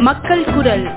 மக்கள் குரல்.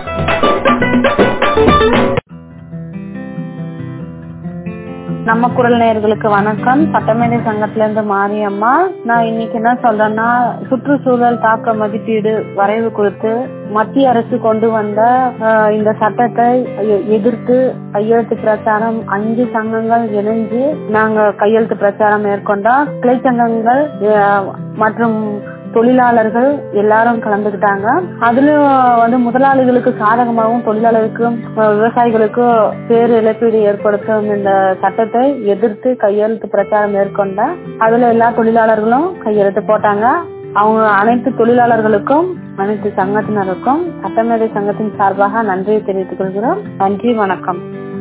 நம்ம குரல் நேயர்களுக்கு வணக்கம். சட்டமேதை சங்கத்துல இருந்து மாரியம்மா. நான் இன்னைக்கு என்ன சொல்றேன்னா, சுற்றுச்சூழல் தாக்க மதிப்பீடு வரைவு குறித்து மத்திய அரசு கொண்டு வந்த இந்த சட்டத்தை எதிர்த்து கையெழுத்து பிரச்சாரம் 5 சங்கங்கள் இணைஞ்சு நாங்க கையெழுத்து பிரச்சாரம் மேற்கொண்டோம். கிளை சங்கங்கள் மற்றும் தொழிலாளர்கள் எல்லாரும் கலந்துக்கிட்டாங்க. அதுல முதலாளிகளுக்கு சாதகமாகவும் தொழிலாளருக்கும் விவசாயிகளுக்கும் பேரு இழப்பீடு ஏற்படுத்தும் இந்த சட்டத்தை எதிர்த்து கையெழுத்து பிரச்சாரம் மேற்கொண்ட அதுல எல்லா தொழிலாளர்களும் கையெழுத்து போட்டாங்க. அவங்க அனைத்து தொழிலாளர்களுக்கும் அனைத்து சங்கத்தினருக்கும் சட்டமேதை சங்கத்தின் சார்பாக நன்றியை தெரிவித்துக் கொள்கிறோம். நன்றி, வணக்கம்.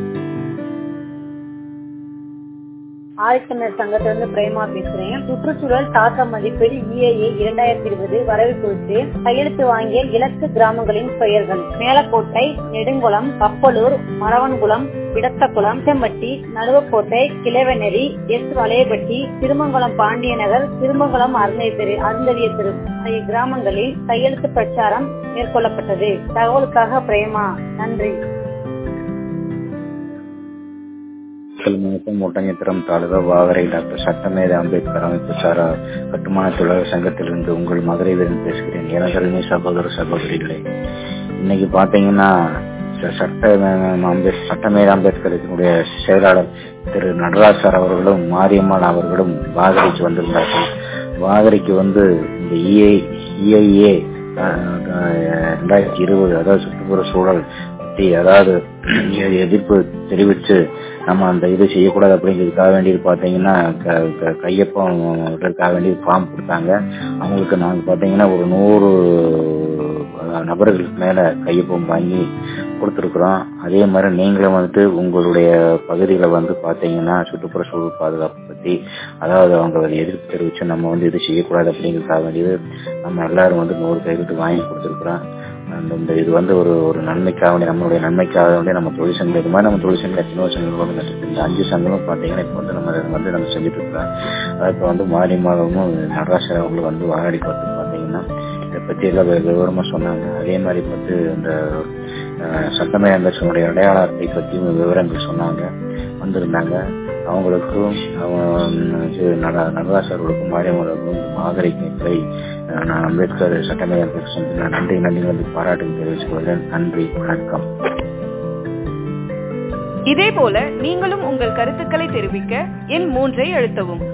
ஆதித்தமிழர் சங்கத்திலிருந்து பிரேமா பேசுறேன். சுற்றுச்சூழல் தாக்க மதிப்பீடு EIA 2020 வரவு குறித்து கையெழுத்து வாங்கிய இலக்கு கிராமங்களின் பெயர்கள்: மேலக்கோட்டை, நெடுங்குளம், கப்பலூர், மரவன்குளம், பிடத்தகுளம், செம்பட்டி, நடுவக்கோட்டை, கிழவநெறி, வளையப்பட்டி, திருமங்கலம் பாண்டியநகர், திருமங்கலம் அருந்ததிய தெரு ஆகிய கிராமங்களில் கையெழுத்து பிரச்சாரம் மேற்கொள்ளப்பட்டது. தகவலுக்காக பிரேமா. நன்றி. ஒட்டஞ்சத்திரம் தாலுகா வாகரை டாக்டர் சட்டமேதை அம்பேத்கர் அமைப்பு சாரா கட்டுமான தொழிலாளர் சங்கத்திலிருந்து உங்கள் மதுரை வீரன் பேசுகிறேன். எனதருமை சகோதர சகோதரிகளே, இன்னைக்கு பாத்தீங்கன்னா சட்டமேதை அம்பேத்கருடைய செயலாளர் திரு நடராஜ் சார் அவர்களும் மாரியம்மாள் அவர்களும் வாகரைக்கு வந்திருந்தார்கள். வாகரைக்கு இந்த EIA 2020 அதாவது சுற்றுப்புற சூழல் அதாவது எதிர்ப்பு தெரிவித்து நம்ம அந்த இது செய்யக்கூடாது அப்படிங்கிறதுக்காக வேண்டியது பாத்தீங்கன்னா கையொப்பம் வேண்டிய ஃபார்ம் கொடுத்தாங்க. அவங்களுக்கு நாங்க பாத்தீங்கன்னா ஒரு 100 நபர்களுக்கு மேல கையொப்பம் வாங்கி கொடுத்துருக்குறோம். அதே மாதிரி நீங்களும் உங்களுடைய பகுதியில பாத்தீங்கன்னா சுற்றுப்புற சூழல் பாதுகாப்பு பத்தி அதாவது அவங்க எதிர்ப்பு தெரிவிச்சு நம்ம இது செய்யக்கூடாது அப்படிங்கிறதுக்காக வேண்டியது நம்ம எல்லாரும் 100 கையெழுத்து வாங்கி கொடுத்துருக்குறோம். இது ஒரு நன்மைக்காக வேண்டிய நம்மளுடைய நன்மைக்காக வேண்டிய நம்ம தொழிற்சங்கம் இது மாதிரி நம்ம தொழிற்சங்கம் எத்தனோ சங்கங்கள் இந்த 5 சங்கங்களும் பாத்தீங்கன்னா இப்ப நம்ம செஞ்சுட்டு இருக்கிறோம். இப்ப மாரியம்மாவும் நடராஜர் அவங்களும் வாராடி பாத்தீங்கன்னா இதை பத்தி எல்லாம் விவரமா சொன்னாங்க. அதே மாதிரி இந்த சட்டமேதை அம்பேத்கருடைய அடையாள அட்டை பற்றியும் விவரங்கள் சொன்னாங்க வந்திருந்தாங்க. அவங்களுக்கும் நடராஜர்களுக்கும் மாரியம்மர்களுக்கும் மாகரைக்கு நான் அம்பேத்கர் சட்டமேதை அம்பேத்கர் நன்றி பாராட்டு தெரிவித்துக் கொள்கிறேன். நன்றி, வணக்கம். இதே போல நீங்களும் உங்கள் கருத்துக்களை தெரிவிக்க எண் 3 அழுத்தவும்.